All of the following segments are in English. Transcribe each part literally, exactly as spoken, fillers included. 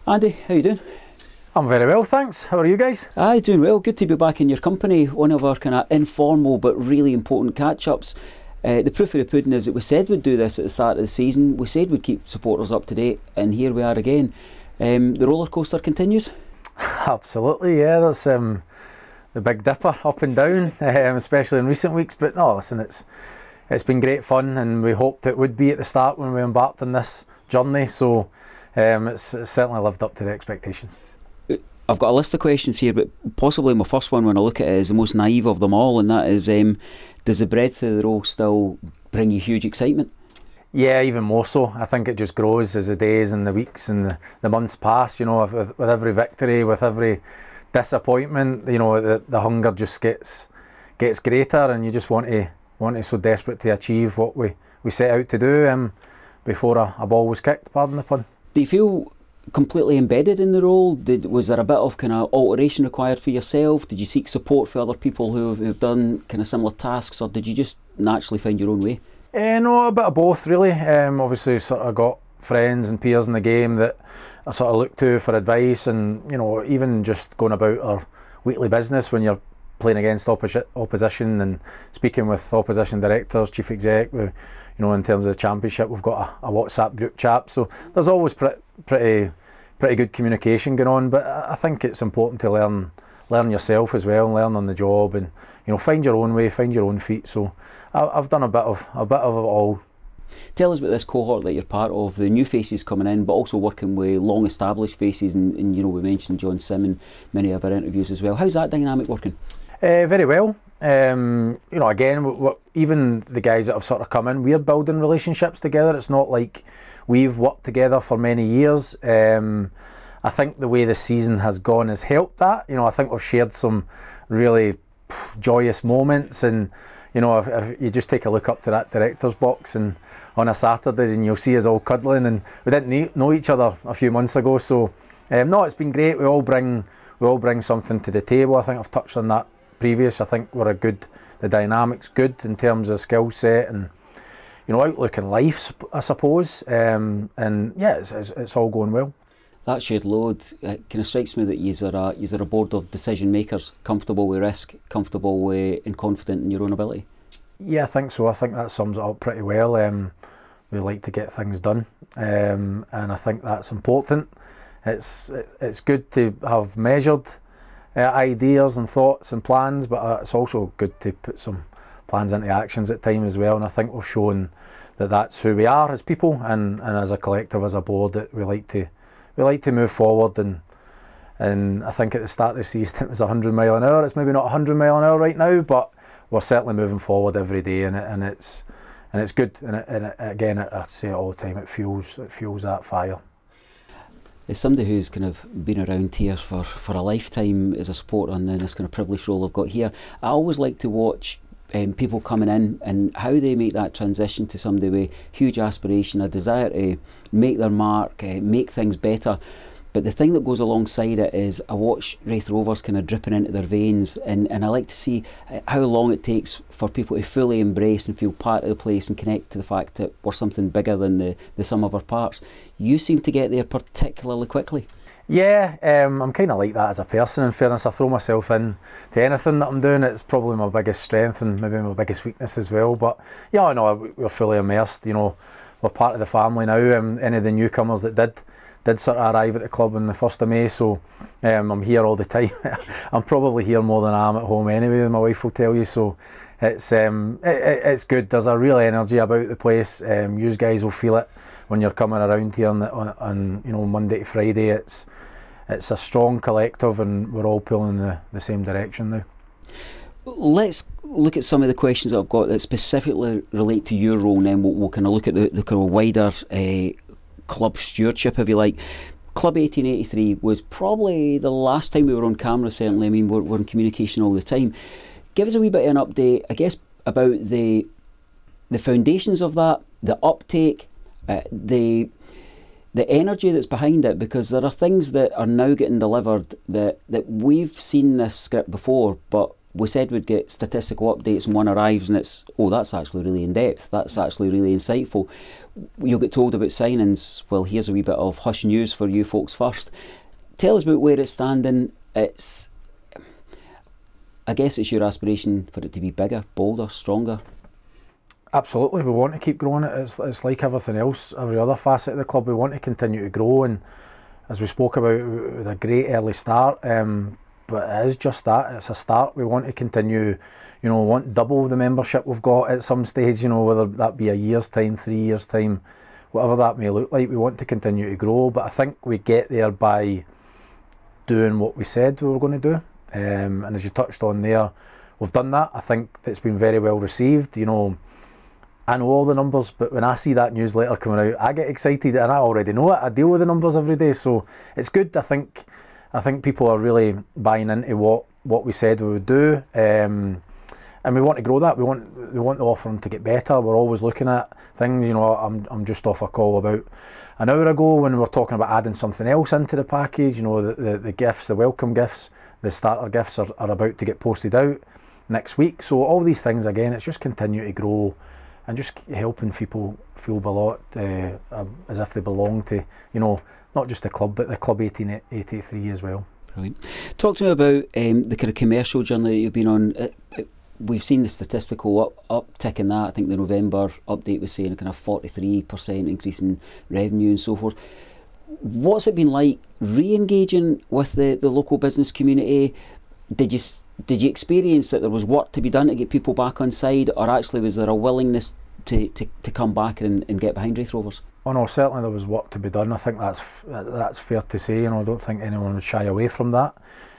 Andy, how you doing? I'm very well, thanks. How are you guys? Aye, doing well. Good to be back in your company. One of our kind of informal but really important catch-ups. Uh, the proof of the pudding is that we said we'd do this at the start of the season. We said we'd keep supporters up to date, and here we are again. Um, the roller coaster continues. Absolutely, yeah. There's um, the Big Dipper up and down, um, especially in recent weeks. But no, listen, it's it's been great fun, and we hoped it would be at the start when we embarked on this journey. So um, it's, it's certainly lived up to the expectations. I've got a list of questions here, but possibly my first one when I look at it is the most naive of them all, and that is, um, does the breadth of the role still bring you huge excitement? Yeah, even more so. I think it just grows as the days and the weeks and the, the months pass, you know, with, with every victory, with every disappointment, you know, the, the hunger just gets gets greater, and you just want to want to so desperate to achieve what we, we set out to do um, before a, a ball was kicked, pardon the pun. Do you feel completely embedded in the role? Did, was there a bit of kind of alteration required for yourself? Did you seek support for other people who've, who've done kind of similar tasks, or did you just naturally find your own way? Uh, no, a bit of both really. Um, obviously sort of got friends and peers in the game that I sort of look to for advice, and you know, even just going about our weekly business when you're playing against opposi- opposition and speaking with opposition directors, chief exec, we, you know, in terms of the championship, we've got a, a WhatsApp group chat, so there's always pre- pretty pretty good communication going on. But I think it's important to learn learn yourself as well, and learn on the job, and you know, find your own way, find your own feet. So I, I've done a bit of a bit of it all. Tell us about this cohort that you're part of, the new faces coming in, but also working with long established faces, and, and you know, we mentioned John Sim in many of our interviews as well. How's that dynamic working? Uh, very well. Um, you know, again, w- w- even the guys that have sort of come in, we're building relationships together. It's not like we've worked together for many years. Um, I think the way the season has gone has helped that. You know, I think we've shared some really pff, joyous moments, and you know, if, if you just take a look up to that director's box and on a Saturday, and you'll see us all cuddling, and we didn't ne- know each other a few months ago. So, um, no, it's been great. We all bring we all bring something to the table. I think I've touched on that previous. I think we're a good, the dynamic's good in terms of skill set and, you know, outlook in life, I suppose. Um, and yeah, it's, it's, it's all going well. That shared load, it kind of strikes me that you're a, you're a board of decision makers, comfortable with risk, comfortable with and confident in your own ability. Yeah, I think so. I think that sums it up pretty well. Um, we like to get things done, um, and I think that's important. It's it's good to have measured Uh, ideas and thoughts and plans, but uh, it's also good to put some plans into actions at time as well, and I think we've shown that that's who we are as people, and, and as a collective, as a board, that we like to we like to move forward, and and I think at the start of the season it was one hundred mile an hour. It's maybe not one hundred mile an hour right now, but we're certainly moving forward every day, and it, and it's and it's good, and, it, and it, again, I say it all the time, it fuels it fuels that fire. As somebody who's kind of been around here for, for a lifetime as a supporter, and then this kind of privileged role I've got here, I always like to watch um, people coming in and how they make that transition to somebody with huge aspiration, a desire to make their mark, uh, make things better. But the thing that goes alongside it is I watch Raith Rovers kind of dripping into their veins, and, and I like to see how long it takes for people to fully embrace and feel part of the place and connect to the fact that we're something bigger than the, the sum of our parts. You seem to get there particularly quickly. Yeah, um, I'm kind of like that as a person. In fairness, I throw myself in to anything that I'm doing. It's probably my biggest strength and maybe my biggest weakness as well. But yeah, I know we're fully immersed. You know, we're part of the family now. Um, any of the newcomers that did did sort of arrive at the club on the first of May, so um, I'm here all the time. I'm probably here more than I am at home anyway, my wife will tell you. So it's um, it, it's good. There's a real energy about the place. Um, you guys will feel it when you're coming around here on, the, on, on you know, Monday to Friday. It's it's a strong collective, and we're all pulling in the, the same direction now. Let's look at some of the questions that I've got that specifically relate to your role, and then we'll, we'll kind of look at the, the kind of wider uh, club stewardship, if you like. Club eighteen eighty-three was probably the last time we were on camera, certainly. I mean, we're, we're in communication all the time. Give us a wee bit of an update, I guess, about the the foundations of that, the uptake, uh, the the energy that's behind it, because there are things that are now getting delivered that, that we've seen this script before, but we said we'd get statistical updates and one arrives and it's, oh, that's actually really in depth, that's actually really insightful. You'll get told about signings. Well, here's a wee bit of hush news for you folks first. Tell us about where it's standing. It's, I guess it's your aspiration for it to be bigger, bolder, stronger. Absolutely, we want to keep growing it. It's, it's like everything else, every other facet of the club. We want to continue to grow, and as we spoke about, with a great early start, um, but it is just that, it's a start. We want to continue, you know, we want double the membership we've got at some stage, you know, whether that be a year's time, three years' time, whatever that may look like. We want to continue to grow, but I think we get there by doing what we said we were going to do. Um, and as you touched on there, we've done that. I think it's been very well received. You know, I know all the numbers, but when I see that newsletter coming out, I get excited, and I already know it. I deal with the numbers every day, so it's good. I think I think people are really buying into what, what we said we would do, um, and we want to grow that. We want we want the offering to get better. We're always looking at things. You know, I'm I'm just off a call about an hour ago when we were talking about adding something else into the package. You know, the the, the gifts, the welcome gifts, the starter gifts are, are about to get posted out next week. So all these things, again, it's just continue to grow and just helping people feel belong, uh, um, as if they belong to, you know, not just the club, but the Club eighteen eighty-three as well. Brilliant. Talk to me about um, the kind of commercial journey that you've been on. Uh, uh, we've seen the statistical up, uptick in that. I think the November update was saying a kind of forty-three percent increase in revenue and so forth. What's it been like re-engaging with the, the local business community? Did you did you experience that there was work to be done to get people back on side, or actually was there a willingness to, to, to come back and, and get behind Raith Rovers? Oh no, certainly there was work to be done. I think that's that's fair to say. You know, I don't think anyone would shy away from that.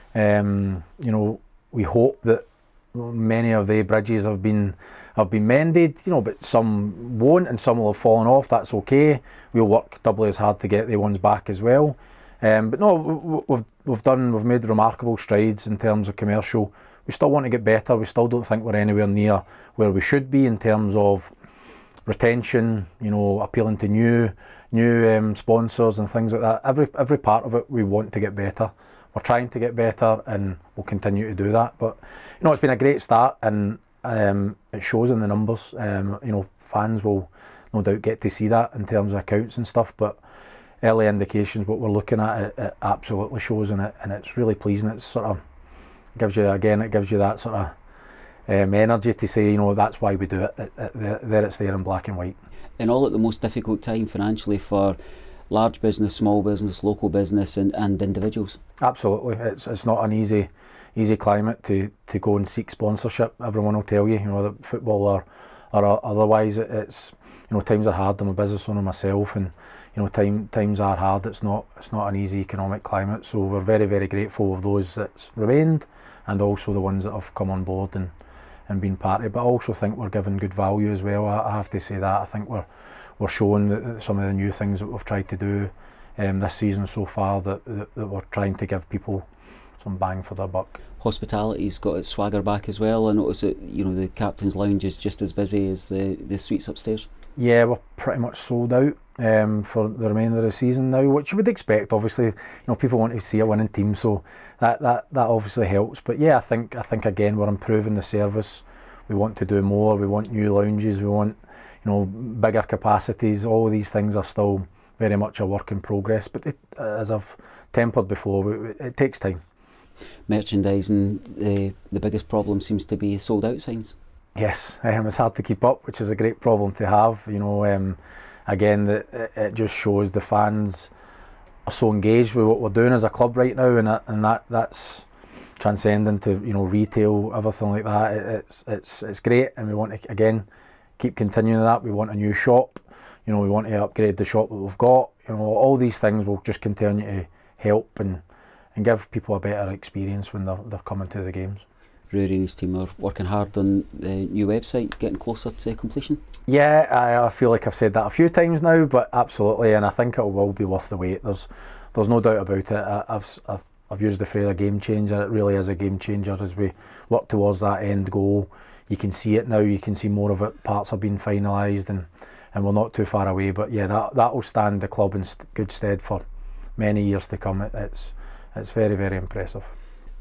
Um, you know, we hope that many of the bridges have been have been mended. You know, but some won't, and some will have fallen off. That's okay. We'll work doubly as hard to get the ones back as well. Um, but no, we've we've done we've made remarkable strides in terms of commercial. We still want to get better. We still don't think we're anywhere near where we should be in terms of retention. You know, appealing to new new um, sponsors and things like that. Every every part of it, we want to get better. We're trying to get better, and we'll continue to do that. But you know, it's been a great start, and um, it shows in the numbers. Um, you know, fans will no doubt get to see that in terms of accounts and stuff. But early indications, what we're looking at, it, it absolutely shows in it, and it's really pleasing. It's sort of gives you again, it gives you that sort of um, energy to say, you know, that's why we do it. It, it, it. There, it's there in black and white. And all at the most difficult time financially for large business, small business, local business, and, and individuals. Absolutely, it's it's not an easy easy climate to, to go and seek sponsorship. Everyone will tell you, you know, that football or or otherwise, it, it's, you know, times are hard. I'm a business owner myself, and you know, time times are hard. It's not it's not an easy economic climate. So we're very very grateful of those that's remained, and also the ones that have come on board and and been part of it. But I also think we're giving good value as well. I, I have to say that I think we're we're showing that some of the new things that we've tried to do um, this season so far, that, that that we're trying to give people some bang for their buck. Hospitality's got its swagger back as well. I notice that, you know, the captain's lounge is just as busy as the, the suites upstairs. Yeah, we're pretty much sold out um, for the remainder of the season now, which you would expect. Obviously, you know, people want to see a winning team, so that that that obviously helps. But yeah, I think I think again we're improving the service. We want to do more. We want new lounges. We want, you know, bigger capacities. All of these things are still very much a work in progress. But it, as I've tempered before, it, it takes time. Merchandising, the the biggest problem seems to be sold out signs. Yes, um, it's hard to keep up, which is a great problem to have. You know, um, again, the, it just shows the fans are so engaged with what we're doing as a club right now, and that, and that that's transcending to, you know, retail, everything like that. It, it's it's it's great, and we want to again keep continuing that. We want a new shop. You know, we want to upgrade the shop that we've got. You know, all these things will just continue to help and and give people a better experience when they're they're coming to the games. Rory and his team are working hard on the new website, getting closer to completion. Yeah, I, I feel like I've said that a few times now, but absolutely, and I think it will be worth the wait. There's there's no doubt about it. I, I've, I've I've used the phrase a game changer. It really is a game changer as we work towards that end goal. You can see it now. You can see more of it. Parts are being finalised, and, and we're not too far away. But yeah, that that will stand the club in st- good stead for many years to come. It, it's it's very very impressive.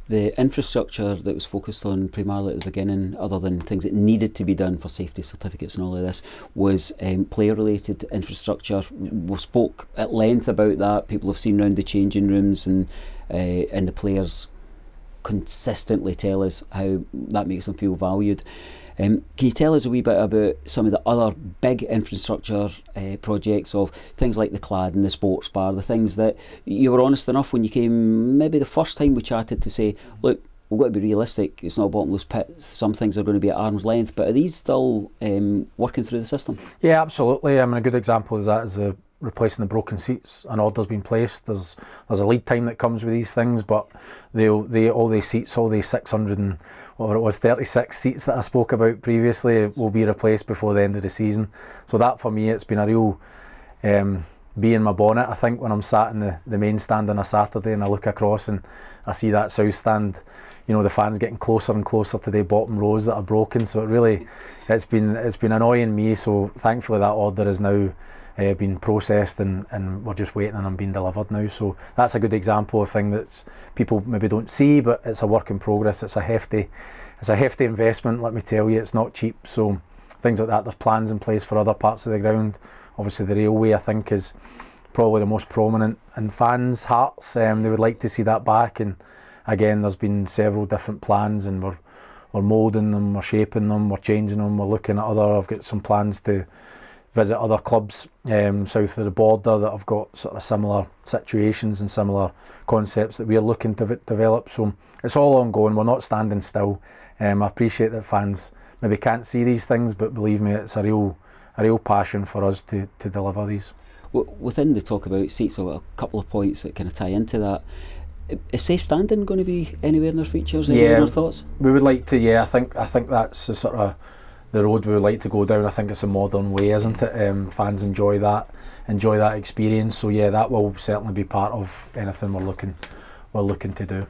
The infrastructure that was focused on primarily at the beginning, other than things that needed to be done for safety certificates and all of this, was um, player-related infrastructure. We spoke at length about that. People have seen round the changing rooms, and uh, and the players consistently tell us how that makes them feel valued. Um, can you tell us a wee bit about some of the other big infrastructure uh, projects of things like the Clad and the sports bar, the things that you were honest enough when you came, maybe the first time we chatted, to say, look, we've got to be realistic, it's not a bottomless pit, some things are going to be at arm's length, but are these still um, working through the system? Yeah, absolutely. I mean, a good example of that is the replacing the broken seats. An order's been placed. There's there's a lead time that comes with these things, but they they all these seats, all these six hundred and whatever it was, thirty-six seats that I spoke about previously, will be replaced before the end of the season. So that for me, it's been a real um, bee in my bonnet. I think when I'm sat in the, the main stand on a Saturday and I look across and I see that south stand, you know, the fans getting closer and closer to the bottom rows that are broken. So it really, it's been it's been annoying me. So thankfully that order is now Uh, been processed, and, and we're just waiting on them being delivered now. So that's a good example of thing that's people maybe don't see, but it's a work in progress. It's a hefty, it's a hefty investment. Let me tell you, it's not cheap. So things like that. There's plans in place for other parts of the ground. Obviously, the railway, I think, is probably the most prominent in fans' hearts. Um, they would like to see that back, and again, there's been several different plans, and we're we're moulding them, we're shaping them, we're changing them, we're looking at other. I've got some plans to visit other clubs um, south of the border that have got sort of similar situations and similar concepts that we're looking to v- develop. So it's all ongoing. We're not standing still. Um, I appreciate that fans maybe can't see these things, but believe me, it's a real, a real passion for us to to deliver these. Well, within the talk about seats, a couple of points that kind of tie into that. Is safe standing going to be anywhere in their features? Anywhere Yeah, in their thoughts? We would like to. Yeah, I think I think that's the sort of the road we would like to go down. I think it's a modern way, isn't it? Um, fans enjoy that, enjoy that experience. So yeah, that will certainly be part of anything we're looking, we're looking to do.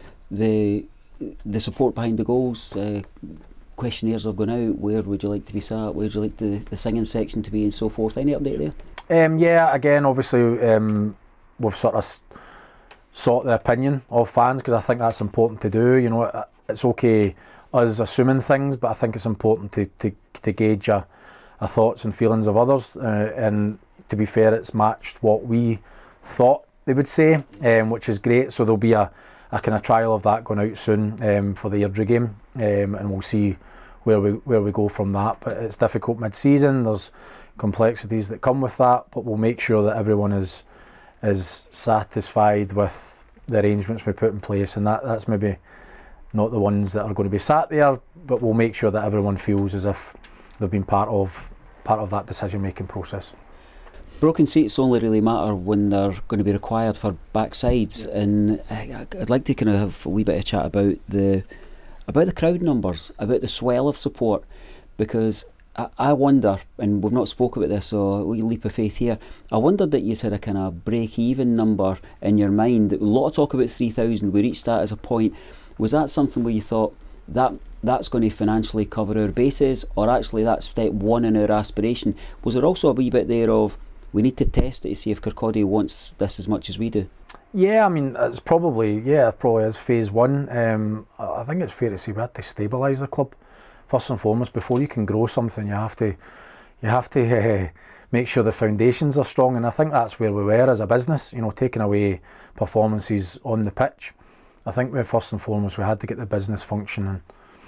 The the support behind the goals, uh, questionnaires have gone out. Where would you like to be sat? Where would you like the, the singing section to be, and so forth? Any update there? Um, yeah, again, obviously, um, we've sort of s- sought the opinion of fans, because I think that's important to do. You know, it's okay us assuming things, but I think it's important to to, to gauge our, our thoughts and feelings of others, uh, and to be fair, it's matched what we thought they would say, um, which is great. So there'll be a, a kind of trial of that going out soon um, for the Airdrie game, um, and we'll see where we where we go from that. But it's difficult mid-season. There's complexities that come with that, but we'll make sure that everyone is is satisfied with the arrangements we put in place, and that that's maybe not the ones that are going to be sat there, but we'll make sure that everyone feels as if they've been part of part of that decision-making process. Broken seats only really matter when they're going to be required for backsides, yeah. And I, I'd like to kind of have a wee bit of chat about the about the crowd numbers, about the swell of support, because I, I wonder, and we've not spoke about this, so a wee leap of faith here. I wondered that you had a kind of break-even number in your mind. A lot of talk about three thousand. We reached that as a point. Was that something where you thought that that's going to financially cover our bases, or actually that's step one in our aspiration? Was there also a wee bit there of we need to test it to see if Kirkcaldy wants this as much as we do? Yeah, I mean, it's probably, yeah, it probably is phase one. Um, I think it's fair to say we had to stabilise the club first and foremost. Before you can grow something, you have to, you have to uh, make sure the foundations are strong, and I think that's where we were as a business. You know, taking away performances on the pitch. I think we first and foremost we had to get the business functioning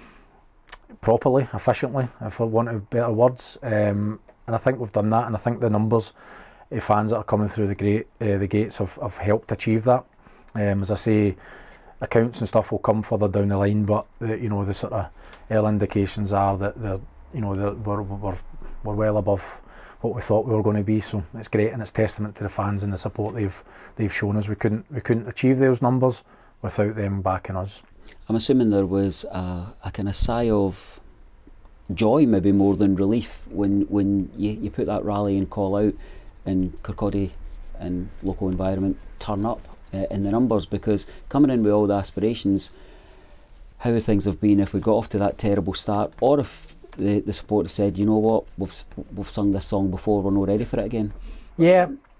properly, efficiently, if I wanted better words. Um, and I think we've done that, and I think the numbers of fans that are coming through the great uh, the gates have, have helped achieve that. Um, as I say, accounts and stuff will come further down the line, but the, you know, the sort of early indications are that they're, you know, they're, we're, we're we're well above what we thought we were going to be. So it's great, and it's testament to the fans and the support they've they've shown us. We couldn't we couldn't achieve those numbers without them backing us. I'm assuming there was a, a kind of sigh of joy, maybe more than relief, when when you, you put that rallying call out and Kirkcaldy and local environment turn up uh, in the numbers, because coming in with all the aspirations, how things have been if we got off to that terrible start, or if the, the supporters said, you know what, we've we've sung this song before, we're not ready for it again. Yeah,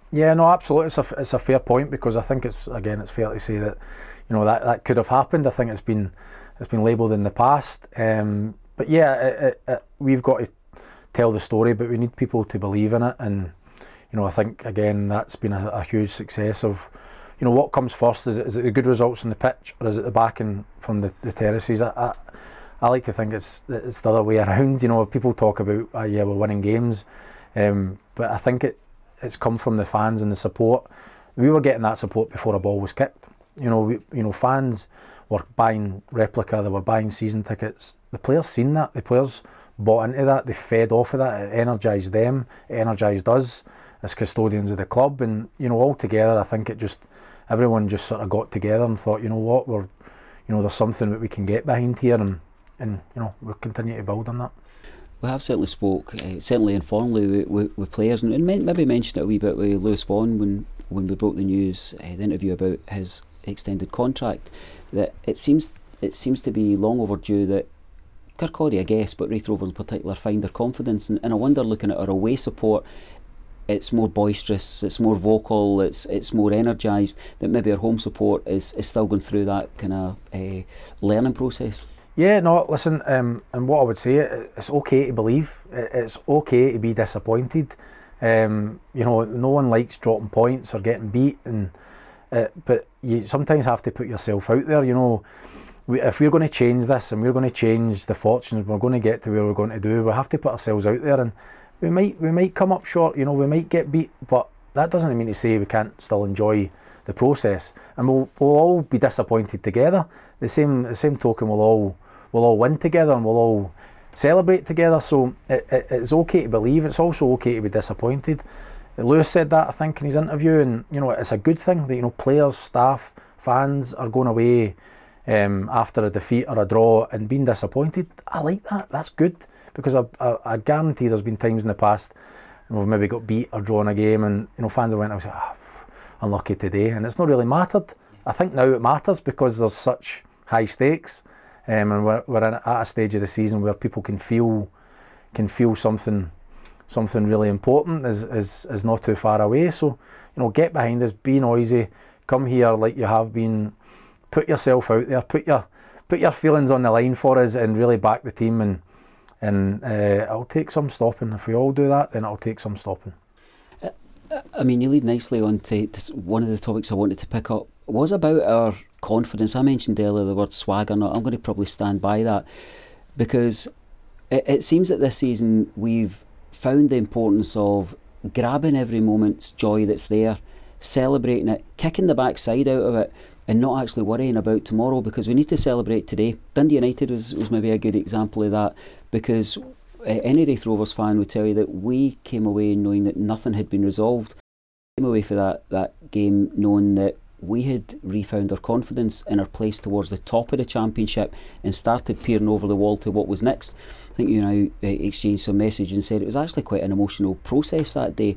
Yeah, no, absolutely. It's a it's a fair point, because I think it's again it's fair to say that you know that, that could have happened. I think it's been it's been labelled in the past. Um, but yeah, it, it, it, we've got to tell the story, but we need people to believe in it. And you know, I think again that's been a, a huge success of. You know, what comes first? Is it, is it the good results on the pitch, or is it the backing from the, the terraces? I, I I like to think it's it's the other way around. You know, people talk about oh, yeah, we're winning games, um, but I think it it's come from the fans and the support. We were getting that support before a ball was kicked. You know, we, you know, fans were buying replica, they were buying season tickets. The players seen that. The players bought into that. They fed off of that. It energised them. It energised us as custodians of the club. And you know, all together, I think it just. Everyone just sort of got together and thought, you know what, we're, you know, there's something that we can get behind here, and, and you know, we'll continue to build on that. We have certainly spoke, uh, certainly informally with, with, with players, and, and maybe mentioned it a wee bit with Lewis Vaughan when, when we broke the news, uh, the interview about his extended contract, that it seems it seems to be long overdue that Kirkcaldy, I guess, but Raith Rovers in particular, find their confidence, and, and I wonder, looking at our away support, it's more boisterous, it's more vocal, it's it's more energised, that maybe our home support is, is still going through that kind of uh, learning process. Yeah, no, listen, um, and what I would say, it's okay to believe, it's okay to be disappointed. Um, you know, no one likes dropping points or getting beat, and uh, but you sometimes have to put yourself out there. You know, we, if we're going to change this and we're going to change the fortunes, we're going to get to where we're going to do, we have to put ourselves out there. And We might we might come up short, you know, we might get beat, but that doesn't mean to say we can't still enjoy the process. And we'll we'll all be disappointed together. The same the same token, we'll all we'll all win together, and we'll all celebrate together. So it, it, it's okay to believe. It's also okay to be disappointed. Lewis said that, I think, in his interview, and you know, it's a good thing that you know players, staff, fans are going away um, after a defeat or a draw and being disappointed. I like that. That's good. Because I, I, I guarantee there's been times in the past and we've maybe got beat or drawn a game, and you know fans have went and said, oh, unlucky today, and it's not really mattered. I think now it matters because there's such high stakes, um, and we're, we're in, at a stage of the season where people can feel can feel something something really important is, is, is not too far away. So you know, get behind us, be noisy, come here like you have been, put yourself out there, put your put your feelings on the line for us, and really back the team. And And uh, it'll take some stopping. If we all do that, then it'll take some stopping. Uh, I mean, you lead nicely on to, to one of the topics I wanted to pick up was about our confidence. I mentioned earlier the word swagger. Not, I'm going to probably stand by that, because it, it seems that this season we've found the importance of grabbing every moment's joy that's there, celebrating it, kicking the backside out of it, and not actually worrying about tomorrow, because we need to celebrate today. Dundee United was, was maybe a good example of that, because uh, any Raith Rovers fan would tell you that we came away knowing that nothing had been resolved. We came away for that, that game knowing that we had refound our confidence in our place towards the top of the championship and started peering over the wall to what was next. I think you know uh, exchanged some message and said it was actually quite an emotional process that day.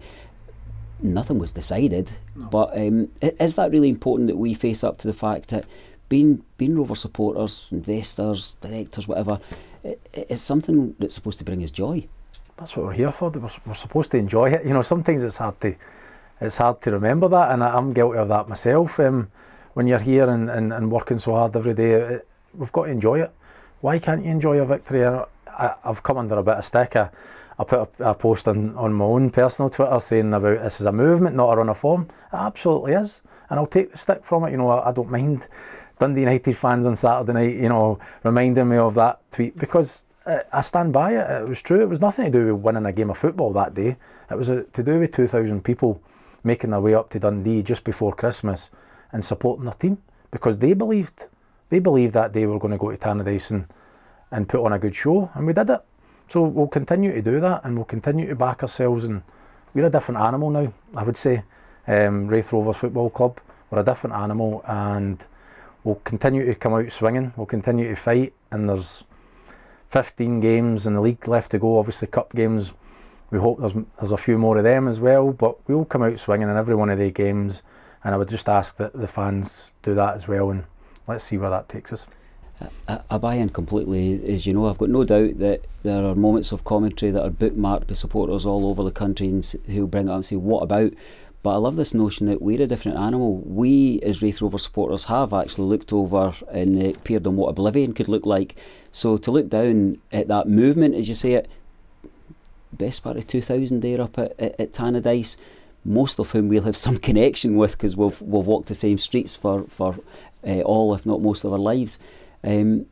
Nothing was decided, no. But um, is that really important that we face up to the fact that being being Rover supporters, investors, directors, whatever, it, it's something that's supposed to bring us joy? That's what we're here for. We're, we're supposed to enjoy it. You know, sometimes it's hard to it's hard to remember that, and I'm guilty of that myself. Um, when you're here and, and, and working so hard every day, it, we've got to enjoy it. Why can't you enjoy a victory? I, I, I've come under a bit of stick. I, I put a, a post on, on my own personal Twitter saying about this is a movement, not a run of form. It absolutely is, and I'll take the stick from it. You know, I, I don't mind Dundee United fans on Saturday night, you know, reminding me of that tweet, because uh, I stand by it. It was true. It was nothing to do with winning a game of football that day. It was a, to do with two thousand people making their way up to Dundee just before Christmas and supporting their team, because they believed they believed that day we were going to go to Tannadice and, and put on a good show, and we did it. So we'll continue to do that, and we'll continue to back ourselves, and we're a different animal now, I would say. Um, Raith Rovers Football Club, we're a different animal, and we'll continue to come out swinging, we'll continue to fight, and there's fifteen games in the league left to go, obviously cup games. We hope there's there's a few more of them as well, but we'll come out swinging in every one of the games, and I would just ask that the fans do that as well, and let's see where that takes us. I, I buy in completely, as you know. I've got no doubt that there are moments of commentary that are bookmarked by supporters all over the country and who'll bring it up and say, what about? But I love this notion that we're a different animal. We, as Raith Rovers supporters, have actually looked over and uh, peered on what oblivion could look like. So to look down at that movement, as you say it, best part of two thousand there up at, at, at Tannadice, most of whom we'll have some connection with because we've, we've walked the same streets for, for uh, all, if not most of our lives. Um,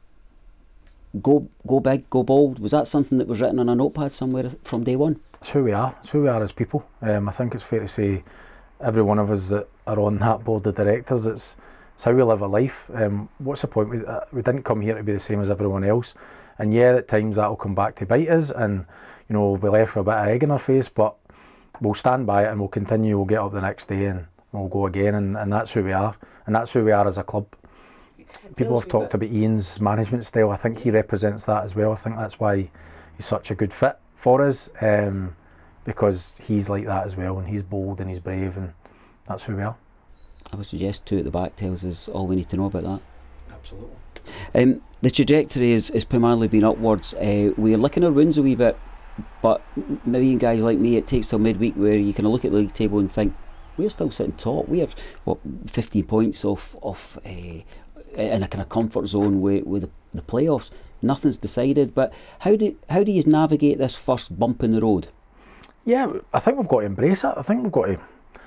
go go big, go bold. Was that something that was written on a notepad somewhere from day one? It's who we are. It's who we are as people. Um, I think it's fair to say every one of us that are on that board of directors, it's, it's how we live our life. Um, what's the point? We, uh, we didn't come here to be the same as everyone else. And yeah, at times that'll come back to bite us and, you know, we'll be left with a bit of egg in our face, but we'll stand by it and we'll continue. We'll get up the next day and we'll go again, and, and that's who we are. And that's who we are as a club. People have talked about Ian's management style. I think he represents that as well. I think that's why he's such a good fit for us, um, because he's like that as well, and he's bold and he's brave, and that's who we are. I would suggest two at the back tells us all we need to know about that. Absolutely. Um, the trajectory is, is primarily been upwards. Uh, we're licking our wounds a wee bit, but maybe in guys like me it takes till midweek where you can look at the league table and think we're still sitting top. We're what fifteen points off off uh, in a kind of comfort zone with, with the, the playoffs. Nothing's decided, but how do how do you navigate this first bump in the road? Yeah, I think we've got to embrace it. I think we've got to,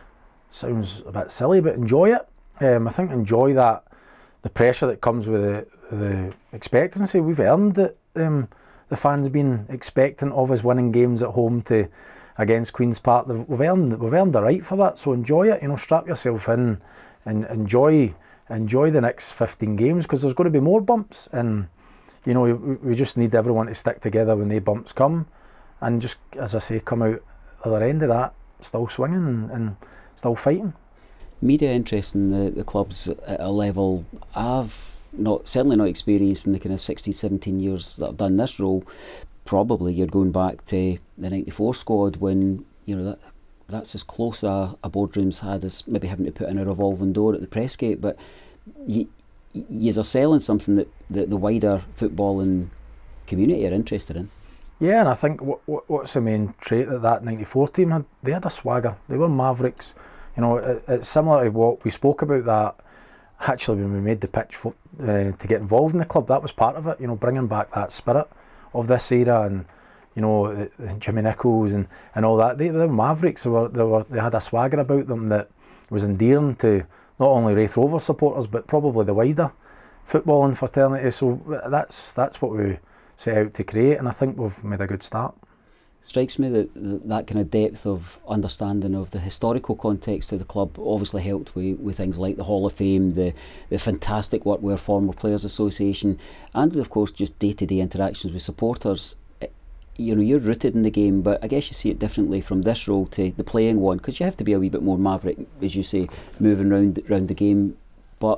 sounds a bit silly, but enjoy it. Um, I think enjoy that, the pressure that comes with the, the expectancy. We've earned it. Um, the fans been expectant of us winning games at home to against Queen's Park. We've earned we've earned the right for that. So enjoy it. You know, strap yourself in and enjoy enjoy the next fifteen games, because there's going to be more bumps, and you know, we, we just need everyone to stick together when the bumps come, and just, as I say, come out the other end of that still swinging and, and still fighting. Media interest in the, the clubs at a level I've not certainly not experienced in the kind of sixteen, seventeen years that I've done this role. Probably you're going back to the ninety-four squad when, you know, that that's as close a, a boardroom's had as maybe having to put in a revolving door at the press gate, but you you are selling something that, that the wider footballing community are interested in. Yeah, and I think what, what what's the main trait that that ninety-four team had? They had a swagger. They were mavericks. You know, it, it's similar to what we spoke about that actually when we made the pitch for, uh, to get involved in the club. That was part of it. You know, bringing back that spirit of this era, and you know, the, the Jimmy Nichols and, and all that. They, they were mavericks. They were they were they had a swagger about them that was endearing to not only Raith Rovers supporters but probably the wider footballing fraternity. So that's that's what we set out to create, and I think we've made a good start. Strikes me that that kind of depth of understanding of the historical context of the club obviously helped with, with things like the Hall of Fame, the, the fantastic work with our Former Players Association, and of course just day-to-day interactions with supporters. You know, you're rooted in the game, but I guess you see it differently from this role to the playing one, because you have to be a wee bit more maverick, as you say, moving round around the game. But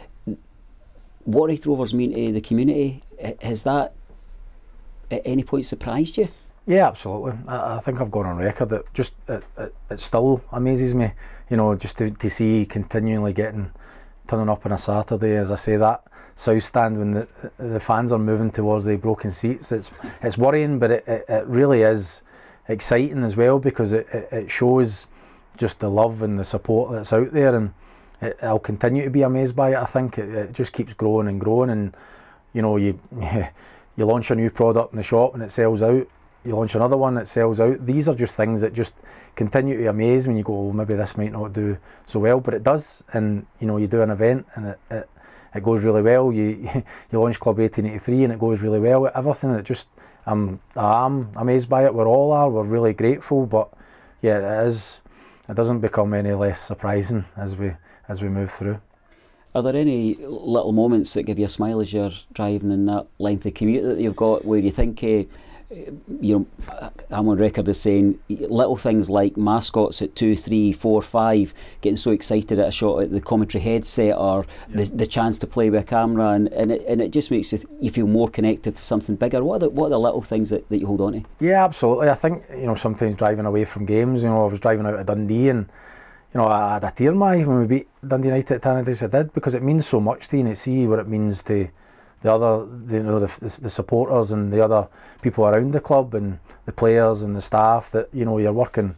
what Raith Rovers mean to the community, has that at any point surprised you? Yeah, absolutely. I, I think I've gone on record that just it, it, it still amazes me, you know, just to, to see continually getting turning up on a Saturday, as I say, that south stand when the the fans are moving towards the broken seats. It's it's worrying, but it, it, it really is exciting as well, because it, it, it shows just the love and the support that's out there, and it, I'll continue to be amazed by it. I think it, it just keeps growing and growing, and you know, you you launch a new product in the shop and it sells out. You launch another one that sells out. These are just things that just continue to amaze when you go, oh, maybe this might not do so well, but it does. And you know, you do an event and it it, it goes really well. You you launch Club eighteen eighty-three and it goes really well. Everything, it just I'm I'm amazed by it. We all are. We're really grateful, but yeah, it is. It doesn't become any less surprising as we as we move through. Are there any little moments that give you a smile as you're driving in that lengthy commute that you've got, where you think, uh, you know, I'm on record as saying little things like mascots at two, three, four, five, getting so excited at a shot at the commentary headset, or yeah. the, the chance to play with a camera, and, and, it, and it just makes you, th- you feel more connected to something bigger. What are the, what are the little things that, that you hold on to? Yeah, absolutely. I think, you know, sometimes driving away from games, you know, I was driving out of Dundee and, you know, I had a tear in my eye when we beat Dundee United at Tannadice. I did, because it means so much to you, and to see what it means to the other, the, you know, the, the, the supporters and the other people around the club and the players and the staff, that, you know, you're working,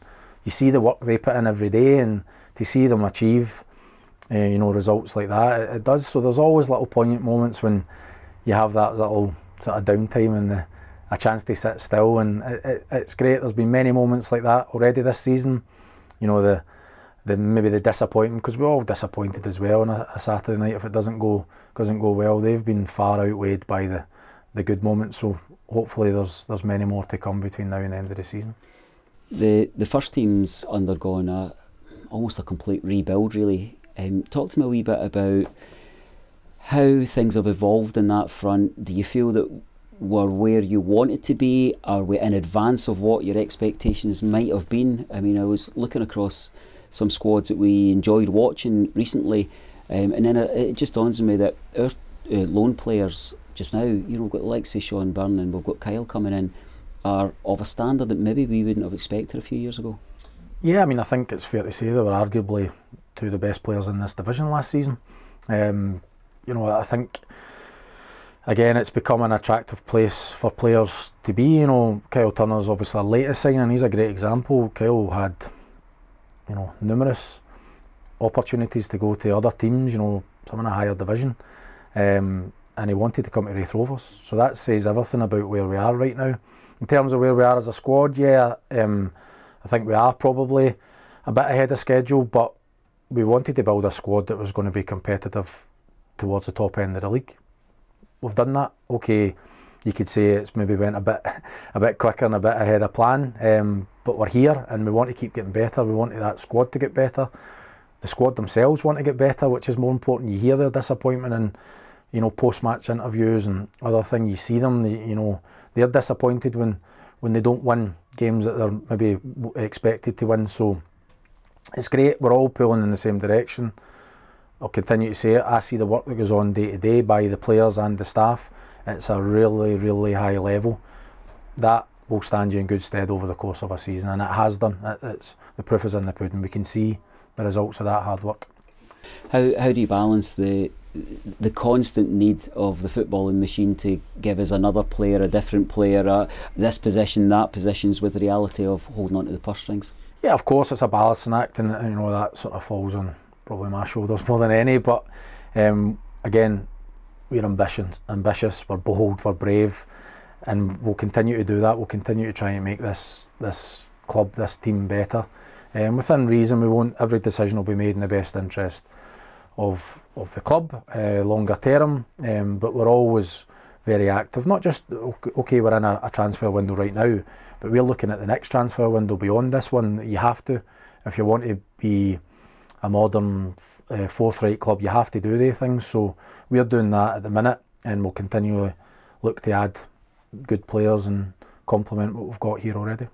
you see the work they put in every day, and to see them achieve, uh, you know, results like that, it, it does. So there's always little poignant moments when you have that little sort of downtime and the, a chance to sit still, and it, it, it's great. There's been many moments like that already this season. You know, the the maybe the disappointment, because we're all disappointed as well on a, a Saturday night if it doesn't go doesn't go well. They've been far outweighed by the, the good moments. So hopefully there's there's many more to come between now and the end of the season. The the first team's undergone a almost a complete rebuild, really. Um, talk to me a wee bit about how things have evolved in that front. Do you feel that we're where you wanted to be? Are we in advance of what your expectations might have been? I mean, I was looking across some squads that we enjoyed watching recently, um, and then it, it just dawns on me that our uh, loan players just now, you know, we've got the likes of Sean Byrne and we've got Kyle coming in, are of a standard that maybe we wouldn't have expected a few years ago. Yeah, I mean, I think it's fair to say they were arguably two of the best players in this division last season. Um, you know, I think, again, it's become an attractive place for players to be. You know, Kyle Turner's obviously our latest signing. He's a great example. Kyle had, you know, numerous opportunities to go to other teams, you know, some in a higher division, um, and he wanted to come to Raith Rovers. So that says everything about where we are right now. In terms of where we are as a squad, yeah, um, I think we are probably a bit ahead of schedule, but we wanted to build a squad that was going to be competitive towards the top end of the league. We've done that. Okay, you could say it's maybe went a bit a bit quicker and a bit ahead of plan, um, but we're here and we want to keep getting better. We want that squad to get better. The squad themselves want to get better, which is more important. You hear their disappointment in, you know, post-match interviews and other things. You see them, they, you know, they're disappointed when, when they don't win games that they're maybe expected to win. So it's great. We're all pulling in the same direction. I'll continue to say it. I see the work that goes on day to day by the players and the staff. It's a really, really high level. That will stand you in good stead over the course of a season, and it has done. It, it's the proof is in the pudding. We can see the results of that hard work. How how do you balance the the constant need of the footballing machine to give us another player, a different player, uh, this position, that positions, with the reality of holding on to the purse strings? Yeah, of course, it's a balancing act, and you know that sort of falls on probably my shoulders more than any. But um, again, we're ambitious, ambitious, we're bold, we're brave, and we'll continue to do that. We'll continue to try and make this this club, this team better. Um, within reason, we won't. Every decision will be made in the best interest of of the club, uh, longer term. Um, but we're always very active. Not just okay, we're in a, a transfer window right now, but we're looking at the next transfer window beyond this one. You have to, if you want to be a modern uh, fourth-rate club, you have to do these things. So we're doing that at the minute, and we'll continually look to add good players and complement what we've got here already.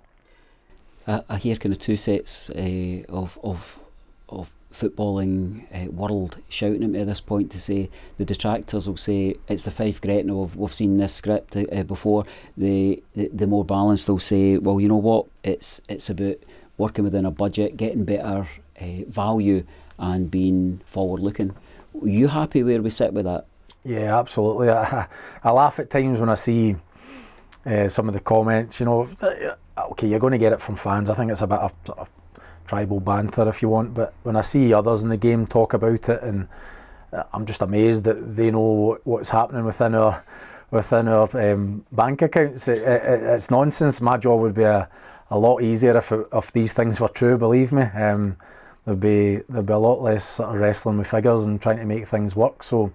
I, I hear kind of two sets uh, of of of footballing uh, world shouting at me at this point to say, the detractors will say it's the Fife Gretna, we've, we've seen this script uh, before. The, the the more balanced will say, well, you know what, it's it's about working within a budget, getting better uh, value and being forward looking. Are you happy where we sit with that? Yeah, absolutely. I, I laugh at times when I see uh, some of the comments, you know, okay, you're going to get it from fans. I think it's a bit of, sort of tribal banter if you want, but when I see others in the game talk about it, and I'm just amazed that they know what's happening within our within our um, bank accounts. It, it, it's nonsense. My job would be a, a lot easier if it, if these things were true. Believe me, um, there'd be there'd be a lot less sort of wrestling with figures and trying to make things work. So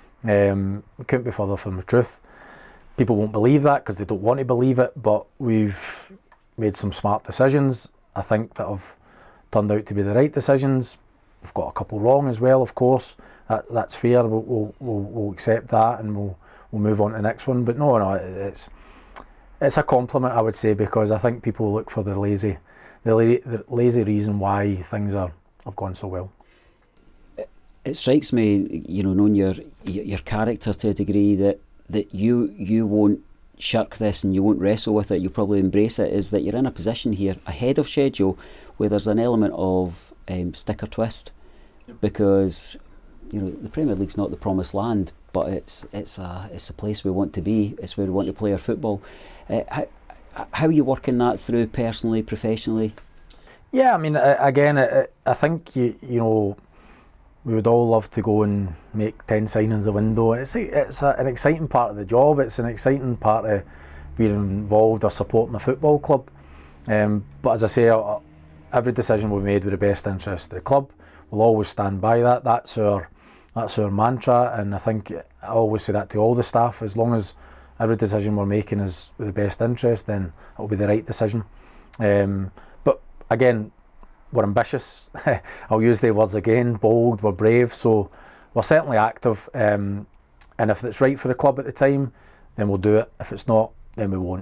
um, we couldn't be further from the truth. People won't believe that because they don't want to believe it, but we've made some smart decisions, I think, that have turned out to be the right decisions. We've got a couple wrong as well, of course. That that's fair. We'll we'll, we'll, we'll accept that, and we'll we'll move on to the next one. But no, no, it's it's a compliment, I would say, because I think people look for the lazy, the, la- the lazy reason why things are have gone so well. It, it strikes me, you know, knowing your your character to a degree, that that you you won't shirk this and you won't wrestle with it. You'll probably embrace it. Is that you're in a position here ahead of schedule where there's an element of um, stick or twist, yep. Because you know the Premier League's not the promised land, but it's it's a it's a place we want to be. It's where we want to play our football. Uh, how how are you working that through personally, professionally? Yeah, I mean, again, I, I think you you know we would all love to go and make ten signings a window. It's it's a, an exciting part of the job. It's an exciting part of being involved or supporting the football club. Um, but as I say, every decision we made with the best interest of the club. We'll always stand by that. That's our that's our mantra, and I think I always say that to all the staff. As long as every decision we're making is with the best interest, then it'll be the right decision. Um, but again, we're ambitious. I'll use the words again, bold, we're brave, so we're certainly active, um, and if it's right for the club at the time, then we'll do it. If it's not, then we won't.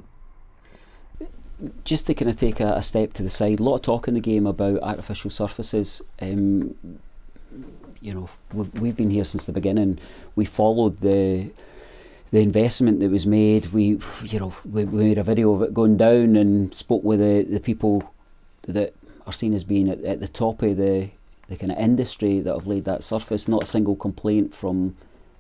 Just to kind of take a, a step to the side, a lot of talk in the game about artificial surfaces. Um, you know, we've, we've been here since the beginning. We followed the the investment that was made. We, you know, we, we made a video of it going down and spoke with the, the people that are seen as being at, at the top of the, the kind of industry that have laid that surface. Not a single complaint from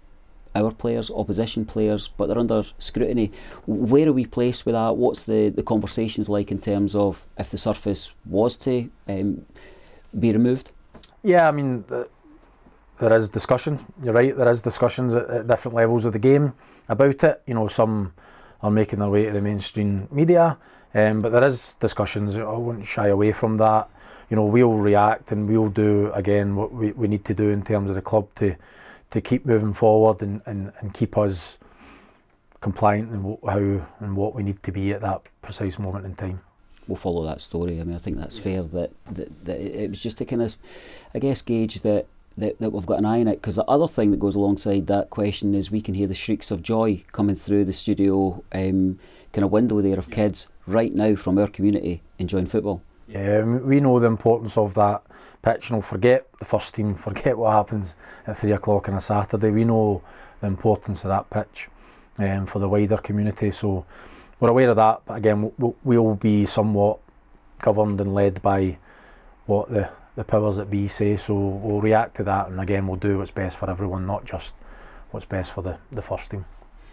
our players, opposition players, but they're under scrutiny. Where are we placed with that? What's the, the conversations like in terms of if the surface was to um, be removed? Yeah, I mean, the, there is discussion. You're right, there is discussions at, at different levels of the game about it. You know, some are making their way to the mainstream media, um, but there is discussions. I wouldn't shy away from that. You know, we'll react and we'll do, again, what we, we need to do in terms of the club to to keep moving forward and, and, and keep us compliant in how and what we need to be at that precise moment in time. We'll follow that story. I mean, I think that's fair. That, that, that it was just to kind of, I guess, gauge that, that, that we've got an eye on it. Because the other thing that goes alongside that question is we can hear the shrieks of joy coming through the studio um, kind of window there of kids right now from our community enjoying football. Yeah, we know the importance of that pitch. You know, forget the first team, forget what happens at three o'clock on a Saturday. We know the importance of that pitch um, for the wider community. So we're aware of that. But again, we'll, we'll be somewhat governed and led by what the, the powers that be say. So we'll react to that, and again, we'll do what's best for everyone, not just what's best for the, the first team.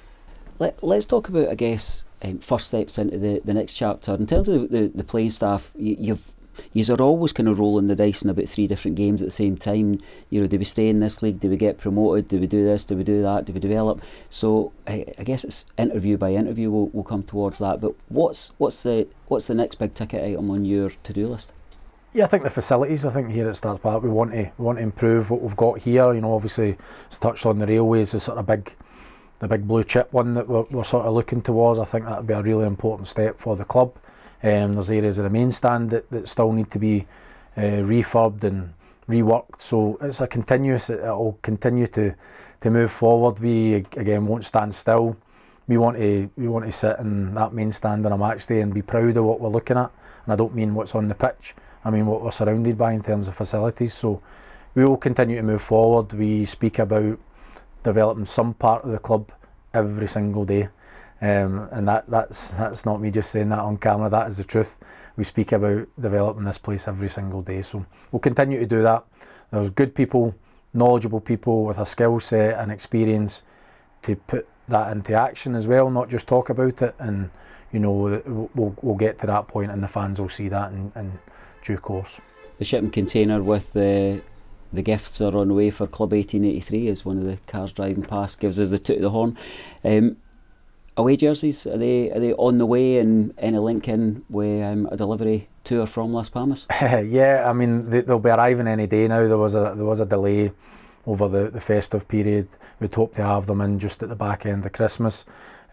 Let, let's talk about, I guess, um, first steps into the, the next chapter. In terms of the, the, the playing staff, you, you've you are always kind of rolling the dice in about three different games at the same time. You know, do we stay in this league? Do we get promoted? Do we do this? Do we do that? Do we develop? So I, I guess it's interview by interview. We'll, we'll come towards that. But what's what's the what's the next big ticket item on your to-do list? Yeah, I think the facilities. I think here at Starts Park we want to we want to improve what we've got here. You know, obviously it's touched on the railways, is sort of big. The big blue chip one that we're, we're sort of looking towards. I think that would be a really important step for the club. Um, there's areas of the main stand that, that still need to be uh, refurbed and reworked. So it's a continuous. It'll continue to to move forward. We again won't stand still. We want to we want to sit in that main stand on a match day and be proud of what we're looking at. And I don't mean what's on the pitch. I mean what we're surrounded by in terms of facilities. So we will continue to move forward. We speak about developing some part of the club every single day, um, and that that's that's not me just saying that on camera. That is the truth. We speak about developing this place every single day, so we'll continue to do that. There's good people, knowledgeable people with a skill set and experience to put that into action as well, not just talk about it. And you know, we'll we'll get to that point, and the fans will see that in, in due course. The shipping container with the the gifts are on the way for Club eighteen eighty-three as one of the cars driving past gives us the toot of the horn. Um, away jerseys, are they are they on the way, and any link in with um, a delivery to or from Las Palmas? Yeah, I mean they, they'll be arriving any day now. There was a there was a delay over the, the festive period. We'd hoped to have them in just at the back end of Christmas.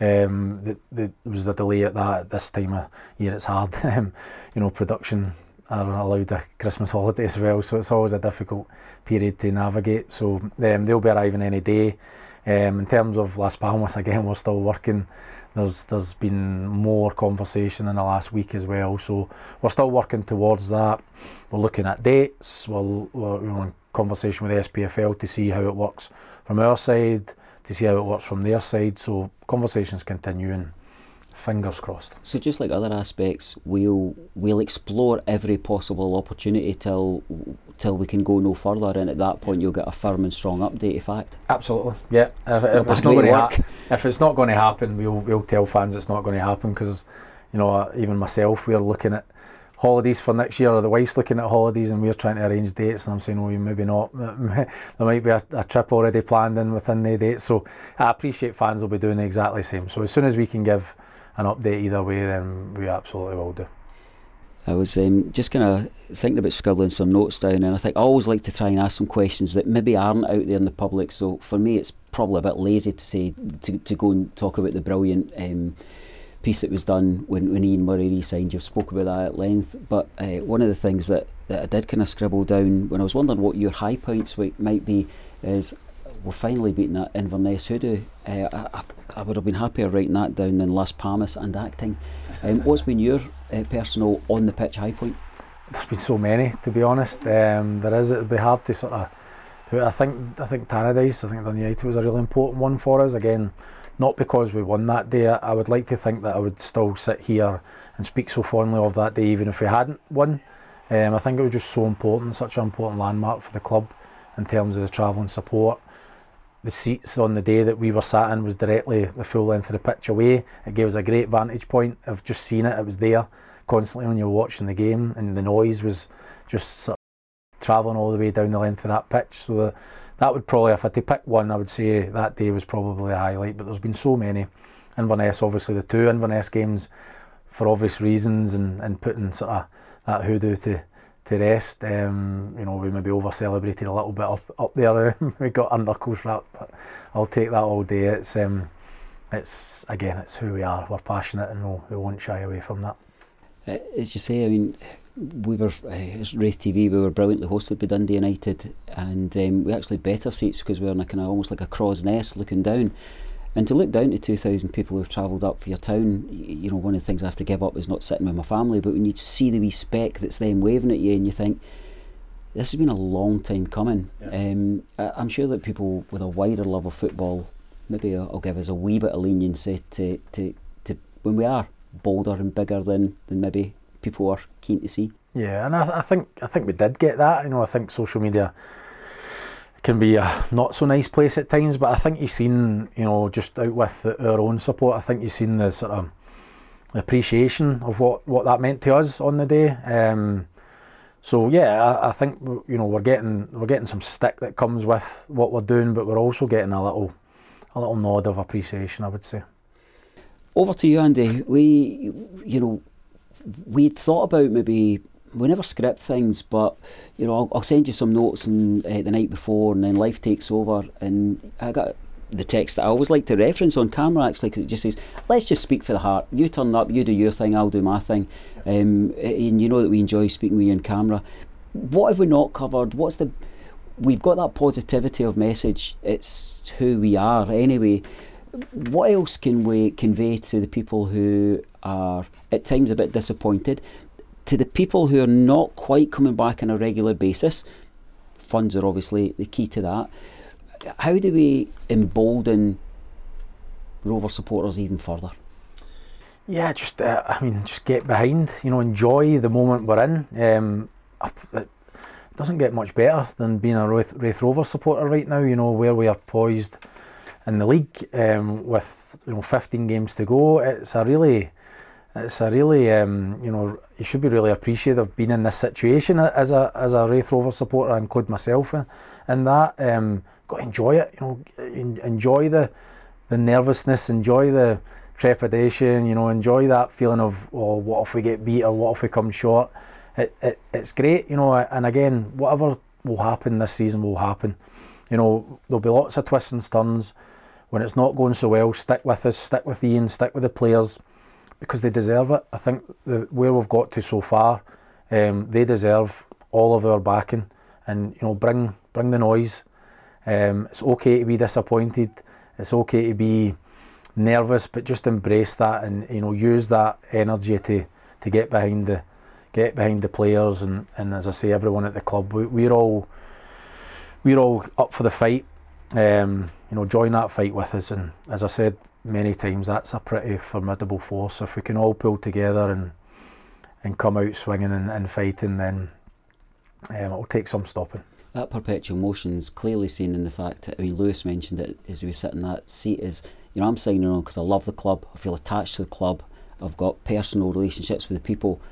Um, the, the, there was a delay at that. At this time of year it's hard. you know, production are allowed a Christmas holiday as well, so it's always a difficult period to navigate. So um, they'll be arriving any day. Um, in terms of Las Palmas, again, we're still working. There's there's been more conversation in the last week as well, so we're still working towards that. We're looking at dates. We're, we're you know, in conversation with the S P F L to see how it works from our side, to see how it works from their side. So conversations continue, and fingers crossed. So just like other aspects, we'll we'll explore every possible opportunity till till we can go no further, and at that point you'll get a firm and strong update of fact. Absolutely, yeah. If, if it's not going to happen, if it's not going to happen, we'll we'll tell fans it's not going to happen, because you know, even myself, we're looking at holidays for next year, or the wife's looking at holidays and we're trying to arrange dates, and I'm saying, oh, maybe not. There might be a, a trip already planned in within the date. So I appreciate fans will be doing exactly the same. So as soon as we can give an update either way, then we absolutely will do. I was um, just kind of thinking about scribbling some notes down, and I think I always like to try and ask some questions that maybe aren't out there in the public. So for me, it's probably a bit lazy to say to, to go and talk about the brilliant um, piece that was done when, when Ian Murray re-signed. You've spoke about that at length, but uh, one of the things that, that I did kind of scribble down when I was wondering what your high points might be is we're finally beating that Inverness Hoodoo. Uh, I, I would have been happier writing that down than Las Palmas and acting. Um, what's been your uh, personal on the pitch high point? There's been so many, to be honest. Um, there is. It'd be hard to sort of. I think. I think Tannadice. I think Dundee United was a really important one for us. Again, not because we won that day. I would like to think that I would still sit here and speak so fondly of that day, even if we hadn't won. Um, I think it was just so important, such an important landmark for the club in terms of the travelling support. The seats on the day that we were sat in was directly the full length of the pitch away. It gave us a great vantage point of just seeing it. It was there constantly when you were watching the game, and the noise was just sort of travelling all the way down the length of that pitch. So the, that would probably, if I had to pick one, I would say that day was probably a highlight. But there's been so many. Inverness, obviously the two Inverness games for obvious reasons, and, and putting sort of that hoodoo to to rest. Um, you know, we maybe over celebrated a little bit up up there. We got our knuckles wrapped, but I'll take that all day. It's um, it's again, it's who we are. We're passionate, and we'll, we won't shy away from that. Uh, as you say, I mean, we were uh, as Raith T V, we were brilliantly hosted by Dundee United, and um, we actually had better seats because we were in a kind of almost like a crow's nest looking down. And to look down to two thousand people who've travelled up for your town, you know, one of the things I have to give up is not sitting with my family, but when you see the wee speck that's them waving at you and you think, this has been a long time coming. Yeah. Um, I, I'm sure that people with a wider love of football, maybe I'll, I'll give us a wee bit of leniency to, to, to when we are bolder and bigger than, than maybe people are keen to see. Yeah, and I, I think I think we did get that. You know, I think social media can be a not so nice place at times, but I think you've seen, you know, just out with the, our own support, I think you've seen the sort of appreciation of what, what that meant to us on the day. Um, so yeah, I, I think, you know, we're getting we're getting some stick that comes with what we're doing, but we're also getting a little a little nod of appreciation, I would say. Over to you, Andy. We, you know, we'd thought about maybe. We never script things, but you know, I'll, I'll send you some notes and, uh, the night before, and then life takes over. And I got the text that I always like to reference on camera, actually, because it just says, "Let's just speak for the heart. You turn up, you do your thing, I'll do my thing." Um, and you know that we enjoy speaking with you on camera. What have we not covered? What's the? We've got that positivity of message. It's who we are anyway. What else can we convey to the people who are at times a bit disappointed? To the people who are not quite coming back on a regular basis, funds are obviously the key to that. How do we embolden Rover supporters even further? Yeah, just uh, I mean, just get behind. You know, enjoy the moment we're in. Um, it doesn't get much better than being a Raith, Raith Rover supporter right now. You know, where we are poised in the league um, with you know fifteen games to go. It's a really It's a really, um, you know, you should be really appreciative of being in this situation as a as a Raith Rover supporter. I include myself in, in that. Um, got to enjoy it, you know, enjoy the the nervousness, enjoy the trepidation, you know, enjoy that feeling of, oh, what if we get beat or what if we come short? It, it it's great, you know, and again, whatever will happen this season will happen. You know, there'll be lots of twists and turns. When it's not going so well, stick with us, stick with Ian, stick with the players, because they deserve it. I think the, where we've got to so far, um, they deserve all of our backing, and you know, bring bring the noise. Um, it's okay to be disappointed. It's okay to be nervous, but just embrace that, and you know, use that energy to to get behind the get behind the players, and, and as I say, everyone at the club. We, we're all we're all up for the fight. Um, you know, join that fight with us, and as I said many times, that's a pretty formidable force. If we can all pull together and and come out swinging and, and fighting, then um, it'll take some stopping. That perpetual motion is clearly seen in the fact that, I mean, Lewis mentioned it as he was sitting in that seat, is, you know, I'm signing on because I love the club, I feel attached to the club, I've got personal relationships with the people,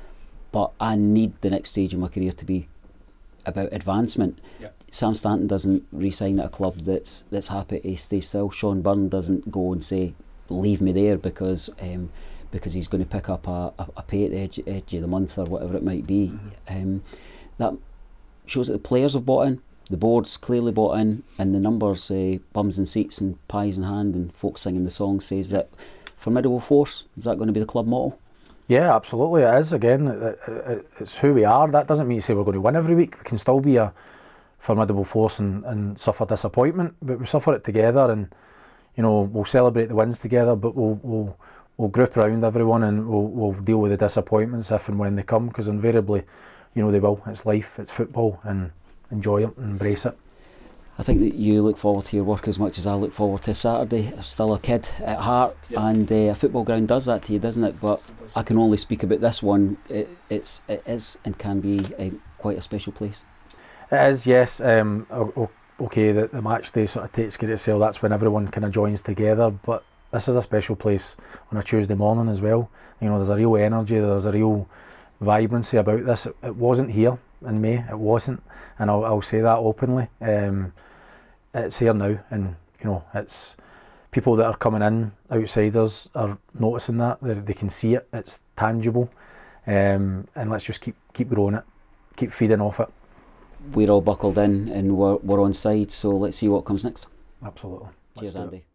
but I need the next stage of my career to be about advancement. Yeah. Sam Stanton doesn't re-sign at a club that's that's happy to stay still. Sean Byrne doesn't go and say, leave me there because um, because he's going to pick up a, a, a pay at the edge, edge of the month or whatever it might be. Mm-hmm. Um, that shows that the players have bought in, the board's clearly bought in, and the numbers, uh, bums and seats and pies in hand and folks singing the song, says that formidable force. Is that going to be the club motto? Yeah, absolutely it is. Again, it, it, it's who we are. That doesn't mean to say we're going to win every week. We can still be a formidable force and, and suffer disappointment, but we suffer it together, and you know, we'll celebrate the wins together, but we'll we'll, we'll group around everyone and we'll, we'll deal with the disappointments if and when they come, because invariably, you know, they will. It's life, it's football, and enjoy it and embrace it. I think that you look forward to your work as much as I look forward to Saturday. I'm still a kid at heart, yeah. and uh, a football ground does that to you, doesn't it? But it I can only speak about this one. It, it's, it is and can be uh, quite a special place. It is, yes. Um, okay, the, the match day sort of takes care of itself. That's when everyone kind of joins together. But this is a special place on a Tuesday morning as well. You know, there's a real energy, there's a real vibrancy about this. It, it wasn't here in May, it wasn't, and I'll, I'll say that openly. Um, it's here now, and you know, it's people that are coming in, outsiders, are noticing that. They, they can see it, it's tangible, um, and let's just keep keep growing it, keep feeding off it. We're all buckled in and we're, we're on side, so let's see what comes next. Absolutely. Cheers, Andy.